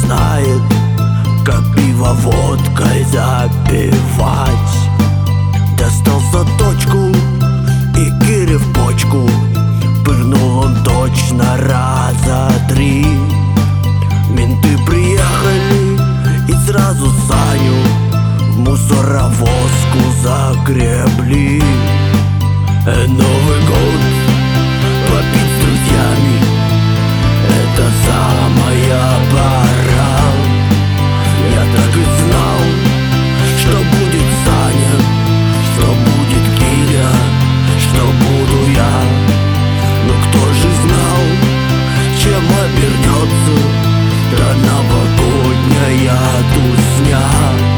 знает, как пиво водкой запивать. Достал заточку и Кире в почку. Пырнул он точно раза 3. Менты приехали и сразу Саню в мусоровозку загребли. Новый год попить с друзьями — это самая пора. Я так и знал, что будет Саня, что будет Киря, что буду я. Но кто же знал, чем обернется та новогодняя тусня?